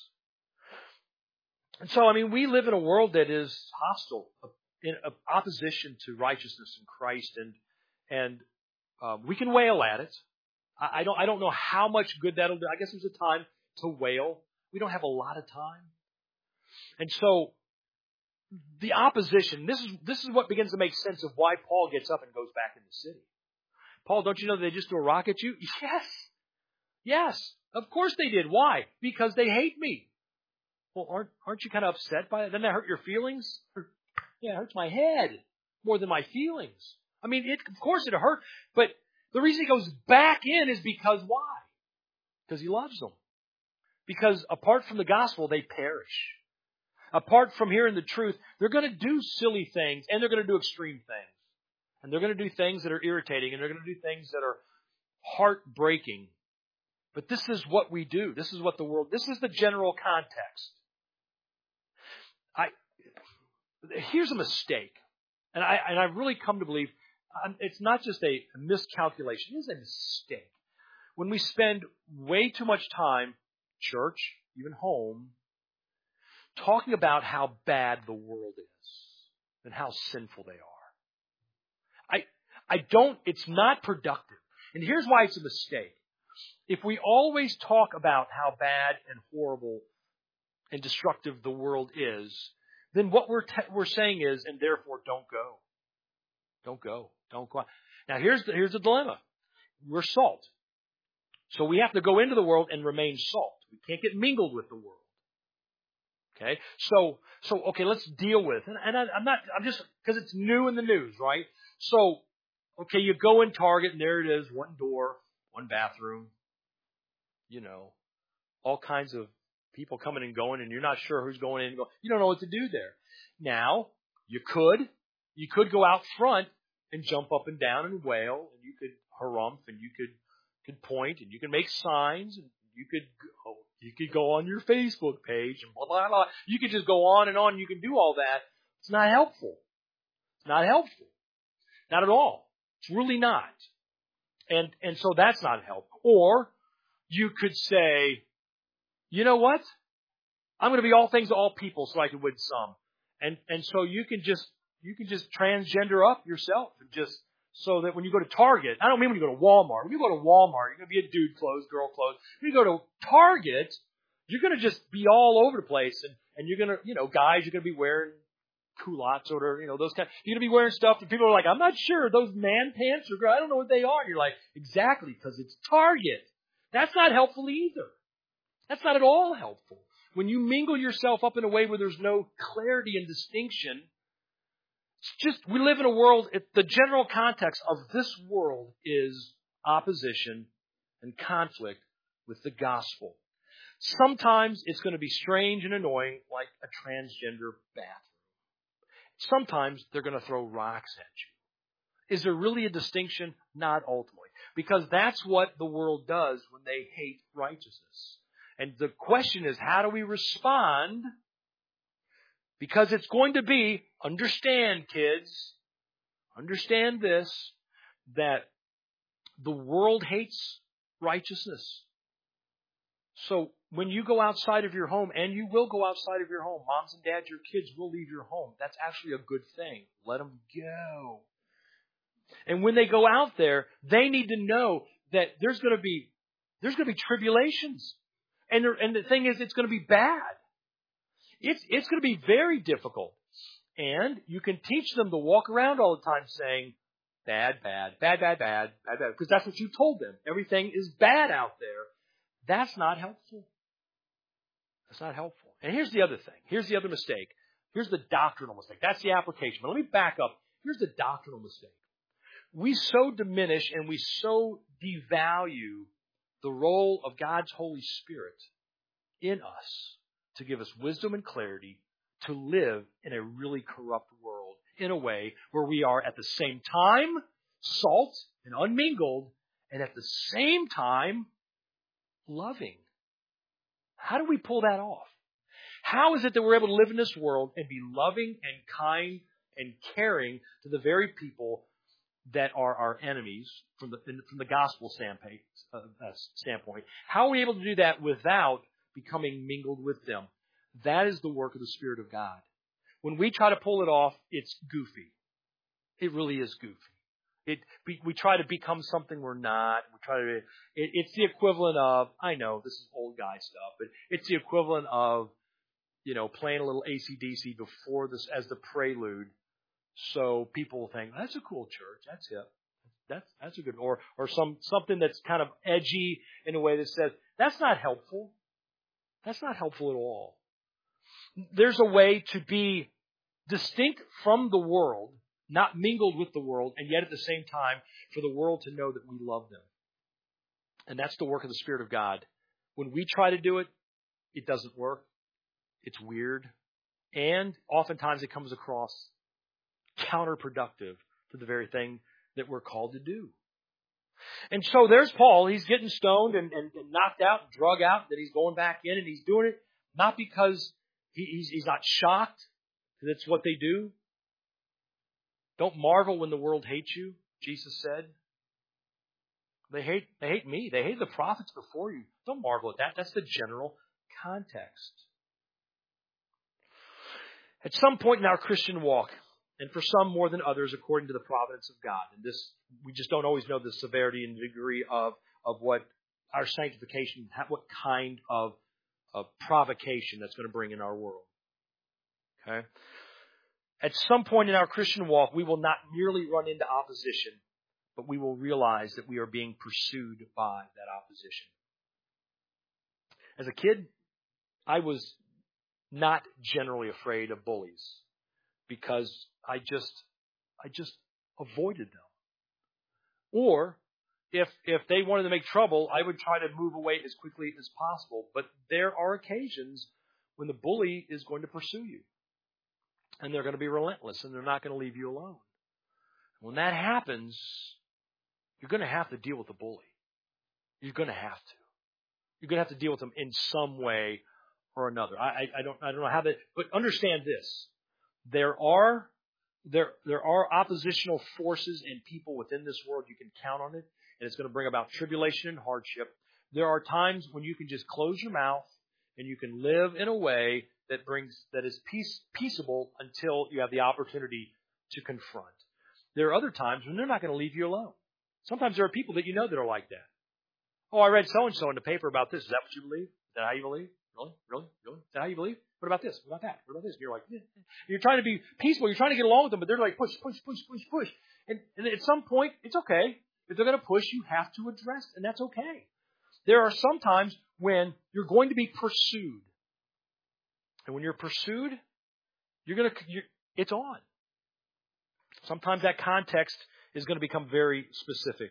And so, I mean, we live in a world that is hostile, in opposition to righteousness in Christ, and and um, we can wail at it. I, I don't I don't know how much good that'll do. I guess there's a time to wail. We don't have a lot of time, and so the opposition. This is this is what begins to make sense of why Paul gets up and goes back in the city. Paul, don't you know they just threw a rock at you? Yes, yes, of course they did. Why? Because they hate me. Well, aren't aren't you kind of upset by it? Doesn't that hurt your feelings? Yeah, it hurts my head more than my feelings. I mean, it, of course it hurt, but the reason he goes back in is because why? Because he loves them. Because apart from the gospel, they perish. Apart from hearing the truth, they're going to do silly things, and they're going to do extreme things. And they're going to do things that are irritating, and they're going to do things that are heartbreaking. But this is what we do. This is what the world, this is the general context. I, here's a mistake. And I, and I've really come to believe it's not just a miscalculation. It is a mistake. When we spend way too much time, church, even home, talking about how bad the world is and how sinful they are. I, I don't, it's not productive. And here's why it's a mistake. If we always talk about how bad and horrible and destructive the world is, then what we're te- we're saying is, and therefore, don't go, don't go, don't go. Now, here's the, here's the dilemma: we're salt, so we have to go into the world and remain salt. We can't get mingled with the world. Okay, so so okay, let's deal with, and, and I, I'm not, I'm just because it's new in the news, right? So, okay, you go in Target and there it is, one door, one bathroom. You know, all kinds of people coming and going, and you're not sure who's going in and going. You don't know what to do there. Now, you could, you could go out front and jump up and down and wail, and you could harumph, and you could, could point, and you could make signs, and you could go, you could go on your Facebook page, and blah, blah, blah. You could just go on and on. You can do all that. It's not helpful. It's not helpful. Not at all. It's really not. And, and so that's not helpful. Or, you could say, you know what? I'm going to be all things to all people so I can win some. And and so you can just you can just transgender up yourself and just so that when you go to Target, I don't mean when you go to Walmart. When you go to Walmart, you're going to be a dude clothes, girl clothes. When you go to Target, you're going to just be all over the place, and, and you're going to, you know, guys, you're going to be wearing culottes or, you know, those kind. You're going to be wearing stuff that people are like, I'm not sure those man pants or I don't know what they are. And you're like, exactly, because it's Target. That's not helpful either. That's not at all helpful. When you mingle yourself up in a way where there's no clarity and distinction, it's just, we live in a world, it, the general context of this world is opposition and conflict with the gospel. Sometimes it's going to be strange and annoying, like a transgender bathroom. Sometimes they're going to throw rocks at you. Is there really a distinction? Not ultimately. Because that's what the world does when they hate righteousness. And the question is, how do we respond? Because it's going to be, understand, kids, understand this, that the world hates righteousness. So when you go outside of your home, and you will go outside of your home, moms and dads, your kids will leave your home. That's actually a good thing. Let them go. And when they go out there, they need to know that there's going to be there's going to be tribulations, and there, and the thing is, it's going to be bad. It's it's going to be very difficult, and you can teach them to walk around all the time saying, "Bad, bad, bad, bad, bad, bad, bad," because that's what you told them. Everything is bad out there. That's not helpful. That's not helpful. And here's the other thing. Here's the other mistake. Here's the doctrinal mistake. That's the application. But let me back up. Here's the doctrinal mistake. We so diminish and we so devalue the role of God's Holy Spirit in us to give us wisdom and clarity to live in a really corrupt world in a way where we are at the same time salt and unmingled and at the same time loving. How do we pull that off? How is it that we're able to live in this world and be loving and kind and caring to the very people that are our enemies from the from the gospel standpoint? Uh, standpoint? How are we able to do that without becoming mingled with them? That is the work of the Spirit of God. When we try to pull it off, it's goofy. It really is goofy. It we, we try to become something we're not. We try to. It, it's the equivalent of. I know this is old guy stuff, but it's the equivalent of, you know, playing a little A C D C before this as the prelude, so people will think that's a cool church. That's it. That's that's a good or or some something that's kind of edgy in a way that says that's not helpful. That's not helpful at all. There's a way to be distinct from the world, not mingled with the world, and yet at the same time for the world to know that we love them. And that's the work of the Spirit of God. When we try to do it, it doesn't work. It's weird. And oftentimes it comes across counterproductive to the very thing that we're called to do. And so there's Paul. He's getting stoned and, and, and knocked out, and drug out, that he's going back in, and he's doing it not because he, he's, he's not shocked. That's what they do. Don't marvel when the world hates you, Jesus said. They hate, they hate me. They hate the prophets before you. Don't marvel at that. That's the general context. At some point in our Christian walk, and for some more than others, according to the providence of God, and this, we just don't always know the severity and degree of, of what our sanctification, what kind of, of provocation that's going to bring in our world. Okay? At some point in our Christian walk, we will not merely run into opposition, but we will realize that we are being pursued by that opposition. As a kid, I was not generally afraid of bullies because I just, I just avoided them. Or if, if they wanted to make trouble, I would try to move away as quickly as possible. But there are occasions when the bully is going to pursue you. And they're going to be relentless, and they're not going to leave you alone. When that happens, you're going to have to deal with the bully. You're going to have to. You're going to have to deal with them in some way or another. I, I, I don't I don't know how that, but understand this: there are there there are oppositional forces and people within this world. You can count on it, and it's going to bring about tribulation and hardship. There are times when you can just close your mouth and you can live in a way that brings that is peace, peaceable until you have the opportunity to confront. There are other times when they're not going to leave you alone. Sometimes there are people that you know that are like that. Oh, I read so-and-so in the paper about this. Is that what you believe? Is that how you believe? Really? Really? Really? Is that how you believe? What about this? What about that? What about this? And you're like, yeah. You're trying to be peaceful. You're trying to get along with them, but they're like, push, push, push, push, push. And, and at some point, it's okay. If they're going to push, you have to address it, and that's okay. There are some times when you're going to be pursued. And when you're pursued, you're going to, you're, it's on. Sometimes that context is going to become very specific.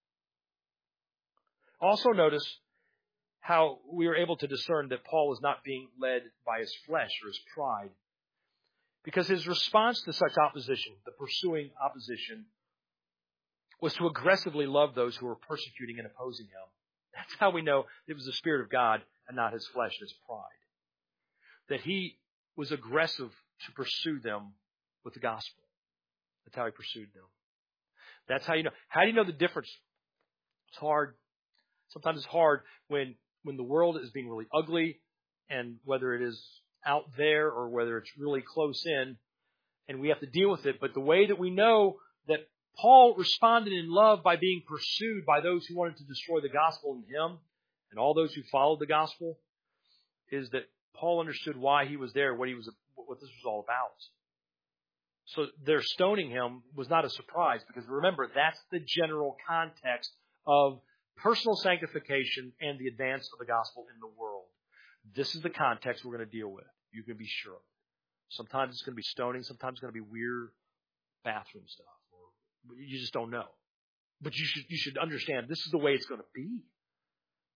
Also notice how we are able to discern that Paul is not being led by his flesh or his pride. Because his response to such opposition, the pursuing opposition, was to aggressively love those who were persecuting and opposing him. That's how we know it was the Spirit of God and not his flesh and his pride. That he was aggressive to pursue them with the gospel. That's how he pursued them. That's how you know. How do you know the difference? It's hard. Sometimes it's hard when, when the world is being really ugly, and whether it is out there or whether it's really close in, and we have to deal with it. But the way that we know that Paul responded in love by being pursued by those who wanted to destroy the gospel in him and all those who followed the gospel is that Paul understood why he was there, what he was, what this was all about. So their stoning him was not a surprise, because remember, that's the general context of personal sanctification and the advance of the gospel in the world. This is the context we're going to deal with. You can be sure of it. Sometimes it's going to be stoning. Sometimes it's going to be weird bathroom stuff. Or you just don't know. But you should you should understand this is the way it's going to be.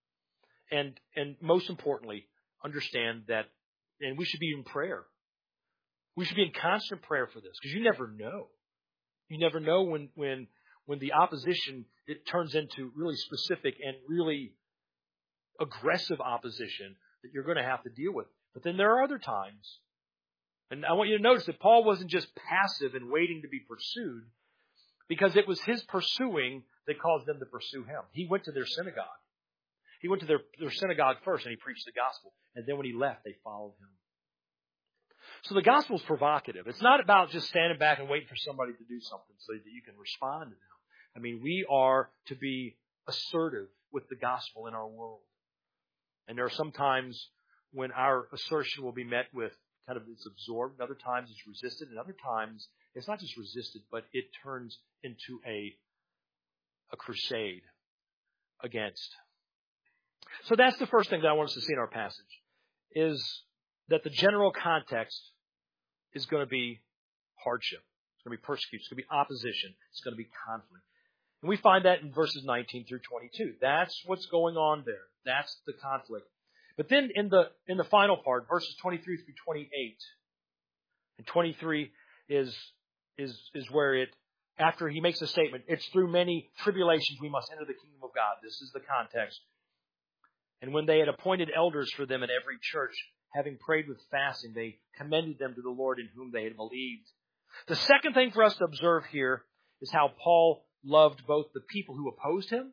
And, and most importantly, understand that, and we should be in prayer. We should be in constant prayer for this, because you never know. You never know when, when, when the opposition, it turns into really specific and really aggressive opposition that you're going to have to deal with. But then there are other times, and I want you to notice that Paul wasn't just passive and waiting to be pursued, because it was his pursuing that caused them to pursue him. He went to their synagogue. He went to their, their synagogue first and he preached the gospel. And then when he left, they followed him. So the gospel is provocative. It's not about just standing back and waiting for somebody to do something so that you can respond to them. I mean, we are to be assertive with the gospel in our world. And there are some times when our assertion will be met with kind of it's absorbed, and other times it's resisted, and other times it's not just resisted, but it turns into a, a crusade against. So that's the first thing that I want us to see in our passage, is that the general context is going to be hardship. It's going to be persecution. It's going to be opposition. It's going to be conflict. And we find that in verses nineteen through twenty-two. That's what's going on there. That's the conflict. But then in the in the final part, verses twenty-three through twenty-eight, and twenty-three is is is where it, after he makes a statement, it's through many tribulations we must enter the kingdom of God. This is the context. And when they had appointed elders for them in every church, having prayed with fasting, they commended them to the Lord in whom they had believed. The second thing for us to observe here is how Paul loved both the people who opposed him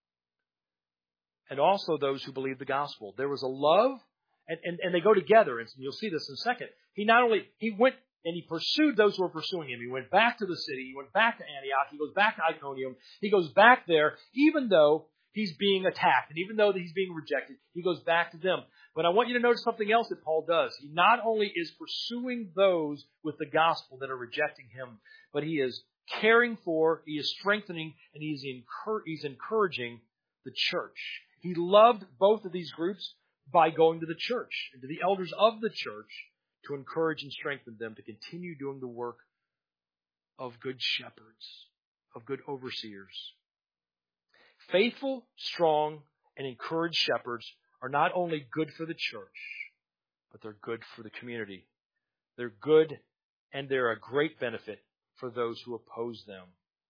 and also those who believed the gospel. There was a love, and, and, and they go together, and you'll see this in a second. He not only, he went and he pursued those who were pursuing him. He went back to the city. He went back to Antioch. He goes back to Iconium. He goes back there, even though he's being attacked, and even though he's being rejected, he goes back to them. But I want you to notice something else that Paul does. He not only is pursuing those with the gospel that are rejecting him, but he is caring for, he is strengthening, and he's, encour- he's encouraging the church. He loved both of these groups by going to the church and to the elders of the church to encourage and strengthen them to continue doing the work of good shepherds, of good overseers. Faithful, strong, and encouraged shepherds are not only good for the church, but they're good for the community. They're good, and they're a great benefit for those who oppose them.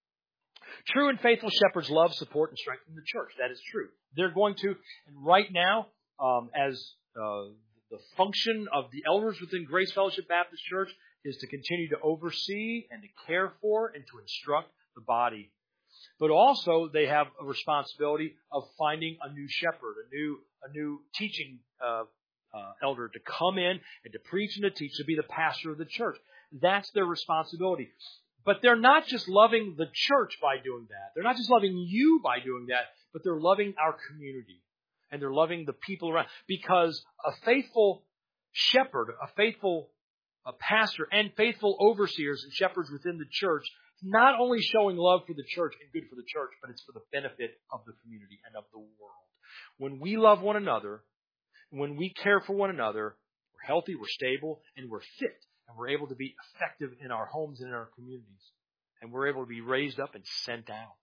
True and faithful shepherds love, support, and strengthen the church. That is true. They're going to, and right now, um, as uh, the function of the elders within Grace Fellowship Baptist Church is to continue to oversee and to care for and to instruct the body. But also, they have a responsibility of finding a new shepherd, a new a new teaching uh, uh, elder to come in and to preach and to teach, to be the pastor of the church. That's their responsibility. But they're not just loving the church by doing that. They're not just loving you by doing that, but they're loving our community. And they're loving the people around. Because a faithful shepherd, a faithful a pastor, and faithful overseers and shepherds within the church, not only showing love for the church and good for the church, but it's for the benefit of the community and of the world. When we love one another, when we care for one another, we're healthy, we're stable, and we're fit. And we're able to be effective in our homes and in our communities. And we're able to be raised up and sent out.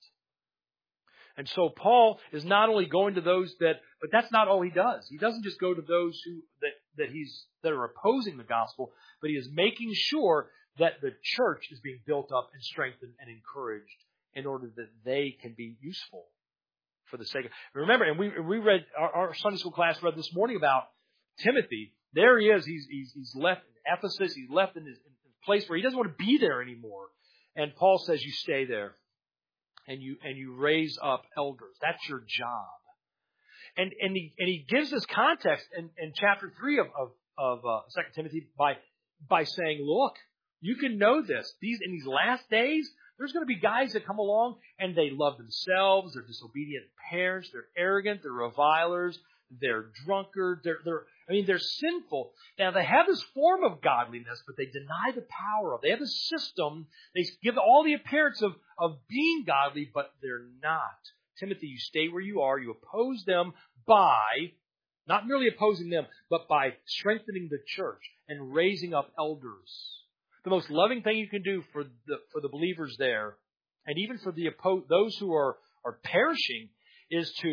And so Paul is not only going to those that, but that's not all he does. He doesn't just go to those who that, that he's that are opposing the gospel, but he is making sure that the church is being built up and strengthened and encouraged in order that they can be useful for the sake of. Remember, and we we read our, our Sunday school class read this morning about Timothy. There he is. He's he's, he's left in Ephesus. He's left in his in a place where he doesn't want to be there anymore. And Paul says, "You stay there, and you and you raise up elders. That's your job." And and he and he gives this context in, in chapter three of of, of uh, Second Timothy by by saying, "Look, you can know this. These in these last days, there's going to be guys that come along and they love themselves. They're disobedient parents. They're arrogant. They're revilers. They're drunkards. They're they're I mean, they're sinful. Now, they have this form of godliness, but they deny the power of it. They have a system. They give all the appearance of, of being godly, but they're not. Timothy, you stay where you are. You oppose them by, not merely opposing them, but by strengthening the church and raising up elders. The most loving thing you can do for the for the believers there, and even for the those who are, are perishing, is to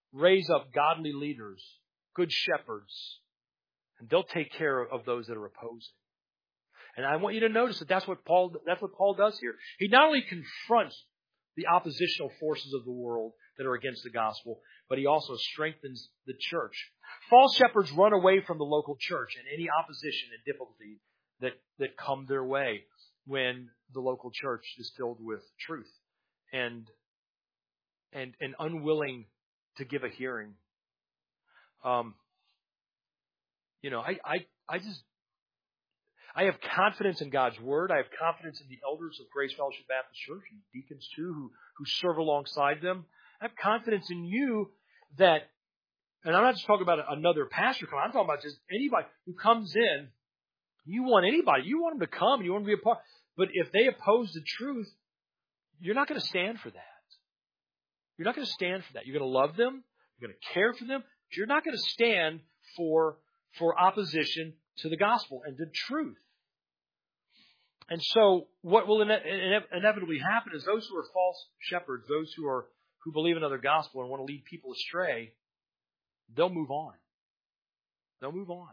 raise up godly leaders, good shepherds, and they'll take care of those that are opposing. And I want you to notice that that's what Paul, that's what Paul does here. He not only confronts the oppositional forces of the world that are against the gospel, but he also strengthens the church. False shepherds run away from the local church and any opposition and difficulty that, that come their way when the local church is filled with truth and, and, and unwilling to give a hearing. Um, you know, I, I, I just, I have confidence in God's Word. I have confidence in the elders of Grace Fellowship Baptist Church and deacons too who, who serve alongside them. I have confidence in you that, and I'm not just talking about another pastor coming, I'm talking about just anybody who comes in. You want anybody, you want them to come, you want them to be a part. But if they oppose the truth, you're not going to stand for that. You're not going to stand for that. You're going to love them, you're going to care for them, but you're not going to stand for, for opposition to the gospel and to truth. And so what will ine- ine- inevitably happen is those who are false shepherds, those who are who believe another gospel and want to lead people astray, they'll move on. They'll move on.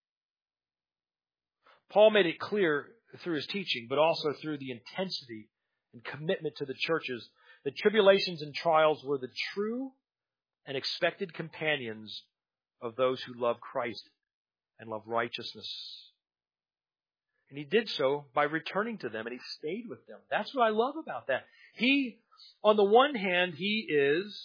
Paul made it clear through his teaching, but also through the intensity and commitment to the churches, that tribulations and trials were the true and expected companions of those who love Christ and love righteousness. And he did so by returning to them, and he stayed with them. That's what I love about that. He, on the one hand, he is,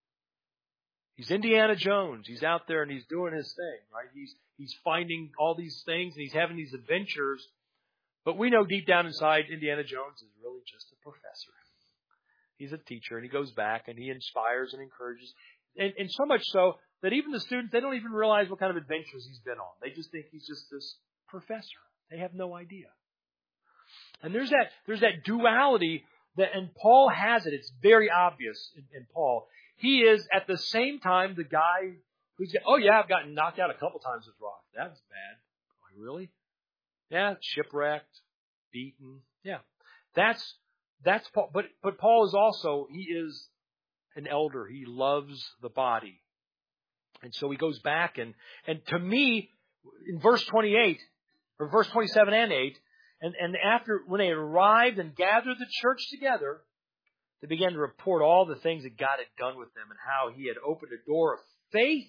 he's Indiana Jones. He's out there and he's doing his thing, right? He's, he's finding all these things and he's having these adventures. But we know deep down inside, Indiana Jones is really just a professor. He's a teacher, and he goes back and he inspires and encourages. And, and so much so that even the students, they don't even realize what kind of adventures he's been on. They just think he's just this professor. They have no idea. And there's that, there's that duality that, and Paul has it. It's very obvious in, in Paul. He is at the same time the guy who's, oh yeah, I've gotten knocked out a couple times with rock. That's bad. Oh, really? Yeah, shipwrecked, beaten. Yeah. That's, that's Paul. But, but Paul is also, he is an elder. He loves the body. And so he goes back and, and to me, in verse twenty-eight, or verse twenty-seven and eight, and, and after, when they arrived and gathered the church together, they began to report all the things that God had done with them and how he had opened a door of faith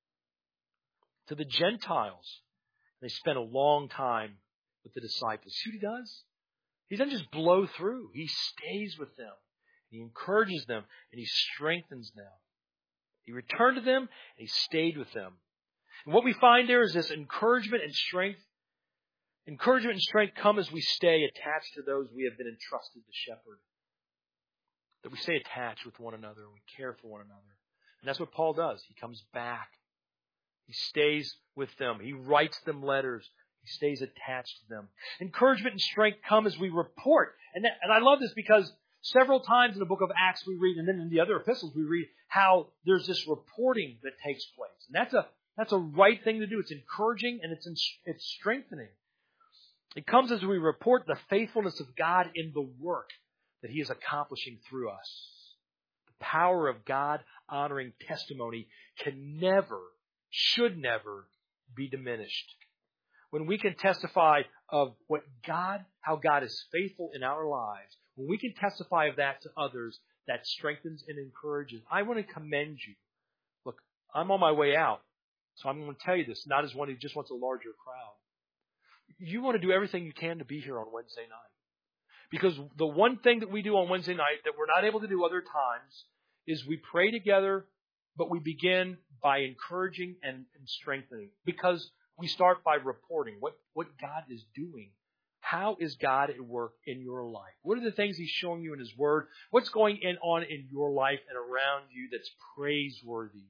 to the Gentiles. They spent a long time with the disciples. See what he does? He doesn't just blow through. He stays with them. He encourages them and he strengthens them. He returned to them and he stayed with them. And what we find there is this encouragement and strength. Encouragement and strength come as we stay attached to those we have been entrusted to shepherd. That we stay attached with one another and we care for one another. And that's what Paul does. He comes back. He stays with them. He writes them letters. He stays attached to them. Encouragement and strength come as we report. And, that, and I love this because several times in the book of Acts we read, and then in the other epistles we read, how there's this reporting that takes place. And that's a that's a right thing to do. It's encouraging and it's it's strengthening. It comes as we report the faithfulness of God in the work that he is accomplishing through us. The power of God-honoring testimony can never, should never be diminished. When we can testify of what God, how God is faithful in our lives, when we can testify of that to others, that strengthens and encourages. I want to commend you. Look, I'm on my way out, so I'm going to tell you this, not as one who just wants a larger crowd. You want to do everything you can to be here on Wednesday night. Because the one thing that we do on Wednesday night that we're not able to do other times is we pray together, but we begin by encouraging and, and strengthening. Because we start by reporting what, what God is doing. How is God at work in your life? What are the things he's showing you in his word? What's going in, on in your life and around you that's praiseworthy?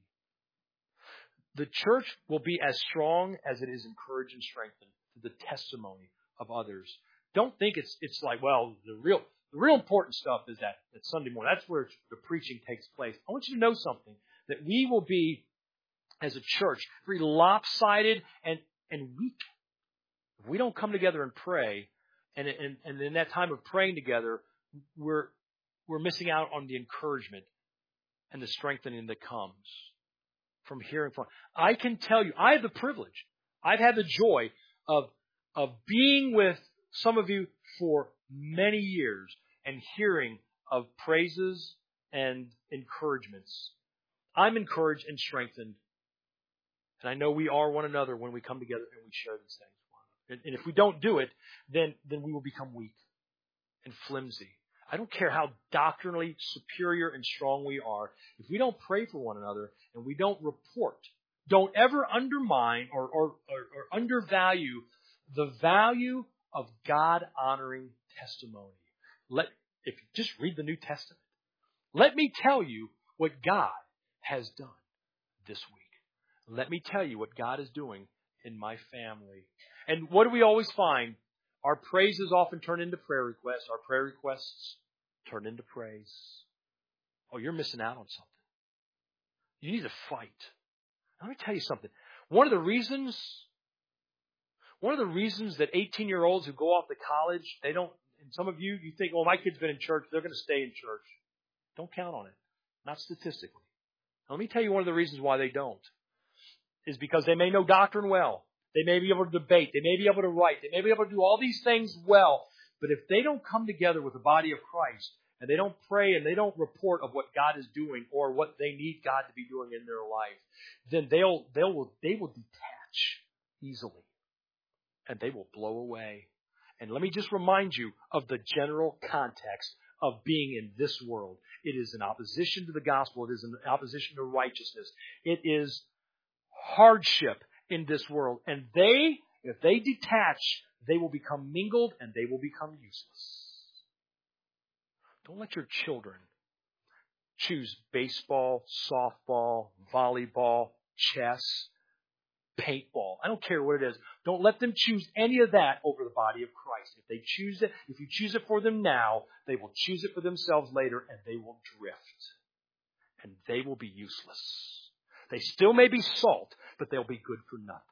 The church will be as strong as it is encouraged and strengthened through the testimony of others. Don't think it's it's like, well, the real the real important stuff is that, that Sunday morning. That's where the preaching takes place. I want you to know something, that we will be, as a church, very lopsided and, and weak. If we don't come together and pray, and, and, and in that time of praying together, we're we're missing out on the encouragement and the strengthening that comes. from hearing from. I can tell you, I have the privilege, I've had the joy of, of being with some of you for many years and hearing of praises and encouragements. I'm encouraged and strengthened. And I know we are one another when we come together and we share these things. And, and if we don't do it, then, then we will become weak and flimsy. I don't care how doctrinally superior and strong we are. If we don't pray for one another and we don't report, don't ever undermine or, or, or, or undervalue the value of God-honoring testimony. Let, if you just read the New Testament, let me tell you what God has done this week. Let me tell you what God is doing in my family. And what do we always find? Our praises often turn into prayer requests. Our prayer requests turn into praise. Oh, you're missing out on something. You need to fight. Let me tell you something. One of the reasons, one of the reasons that eighteen-year-olds who go off to college, they don't, and some of you, you think, oh, my kid's been in church, they're going to stay in church. Don't count on it. Not statistically. Now, let me tell you one of the reasons why they don't. Is because they may know doctrine well. They may be able to debate. They may be able to write. They may be able to do all these things well. But if they don't come together with the body of Christ and they don't pray and they don't report of what God is doing or what they need God to be doing in their life, then they'll they'll they will detach easily and they will blow away. And let me just remind you of the general context of being in this world. It is in opposition to the gospel. It is in opposition to righteousness. It is hardship in this world. And they, if they detach, they will become mingled and they will become useless. Don't let your children choose baseball, softball, volleyball, chess, paintball. I don't care what it is. Don't let them choose any of that over the body of Christ. If they choose it, if you choose it for them now, they will choose it for themselves later and they will drift. And they will be useless. They still may be salt, but they'll be good for nothing.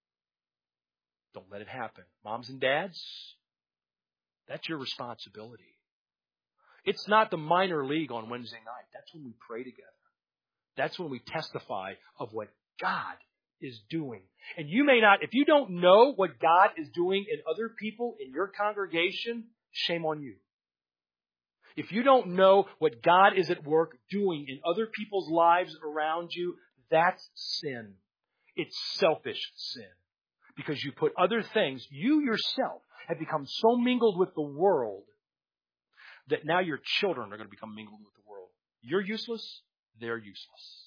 Don't let it happen. Moms and dads, that's your responsibility. It's not the minor league on Wednesday night. That's when we pray together. That's when we testify of what God is doing. And you may not, if you don't know what God is doing in other people in your congregation, shame on you. If you don't know what God is at work doing in other people's lives around you, that's sin. It's selfish sin. Because you put other things, you yourself have become so mingled with the world that now your children are going to become mingled with the world. You're useless, they're useless.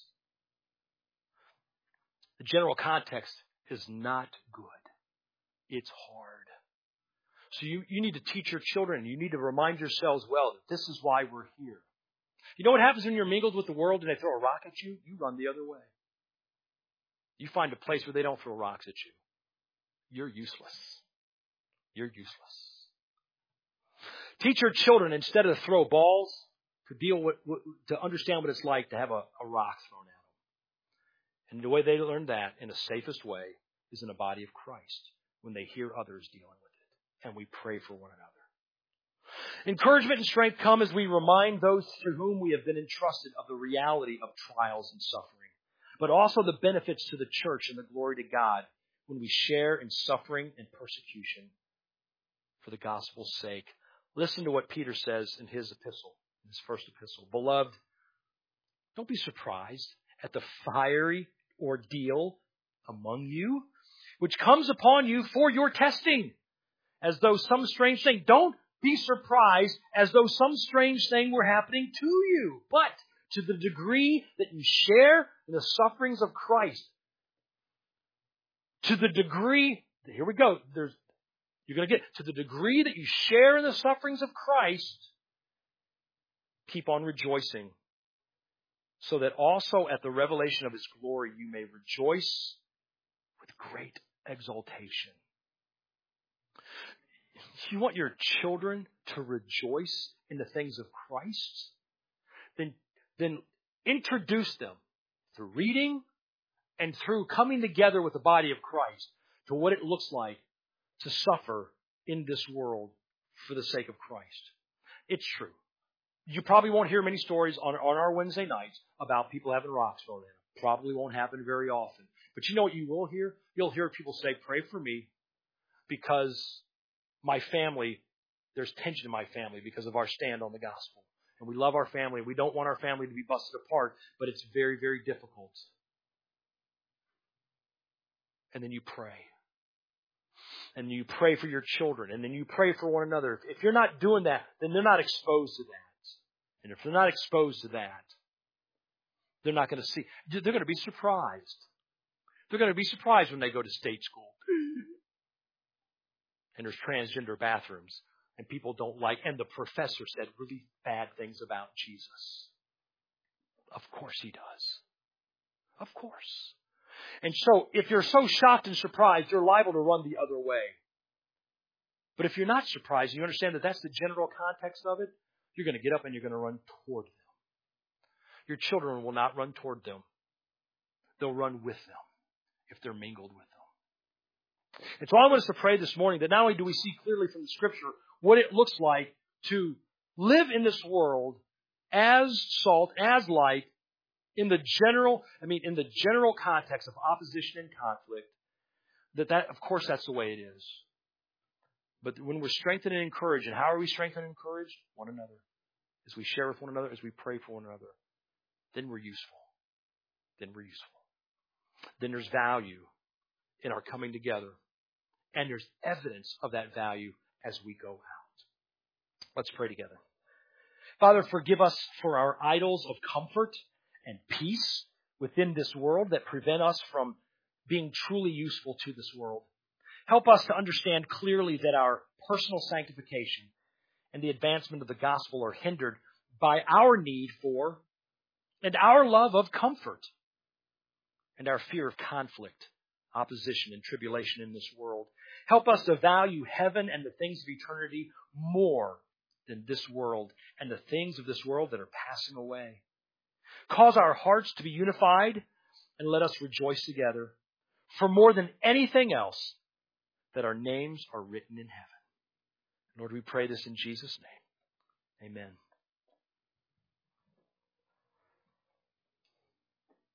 The general context is not good. It's hard. So you, you need to teach your children, you need to remind yourselves well that this is why we're here. You know what happens when you're mingled with the world and they throw a rock at you? You run the other way. You find a place where they don't throw rocks at you. You're useless. You're useless. Teach your children, instead of throw balls, to deal with, to understand what it's like to have a, a rock thrown at them. And the way they learn that in the safest way is in the body of Christ, when they hear others dealing with it. And we pray for one another. Encouragement and strength come as we remind those to whom we have been entrusted of the reality of trials and suffering, but also the benefits to the church and the glory to God when we share in suffering and persecution for the gospel's sake. Listen to what Peter says in his epistle, in his first epistle. Beloved, don't be surprised at the fiery ordeal among you, which comes upon you for your testing, as though some strange thing. Don't be surprised as though some strange thing were happening to you, but to the degree that you share in the sufferings of Christ, to the degree, here we go, there's, you're going to get, to the degree that you share in the sufferings of Christ, keep on rejoicing, so that also at the revelation of His glory you may rejoice with great exaltation. You want your children to rejoice in the things of Christ? Then, then introduce them through reading and through coming together with the body of Christ to what it looks like to suffer in this world for the sake of Christ. It's true. You probably won't hear many stories on, on our Wednesday nights about people having rocks thrown at them. Probably won't happen very often. But you know what you will hear? You'll hear people say, pray for me because my family, there's tension in my family because of our stand on the gospel. And we love our family. We don't want our family to be busted apart, but it's very, very difficult. And then you pray. And you pray for your children. And then you pray for one another. If you're not doing that, then they're not exposed to that. And if they're not exposed to that, they're not going to see. They're going to be surprised. They're going to be surprised when they go to state school. And there's transgender bathrooms. And people don't like, and the professor said really bad things about Jesus. Of course he does. Of course. And so, if you're so shocked and surprised, you're liable to run the other way. But if you're not surprised, and you understand that that's the general context of it, you're going to get up and you're going to run toward them. Your children will not run toward them. They'll run with them if they're mingled with them. And so I want us to pray this morning that not only do we see clearly from the Scripture what it looks like to live in this world as salt, as light, in the general, I mean, in the general context of opposition and conflict, that that, of course, that's the way it is. But when we're strengthened and encouraged, and how are we strengthened and encouraged? One another. As we share with one another, as we pray for one another, then we're useful. Then we're useful. Then there's value in our coming together. And there's evidence of that value as we go out. Let's pray together. Father, forgive us for our idols of comfort and peace within this world that prevent us from being truly useful to this world. Help us to understand clearly that our personal sanctification and the advancement of the gospel are hindered by our need for and our love of comfort and our fear of conflict, opposition, and tribulation in this world. Help us to value heaven and the things of eternity more than this world and the things of this world that are passing away. Cause our hearts to be unified and let us rejoice together for more than anything else that our names are written in heaven. Lord, we pray this in Jesus' name. Amen.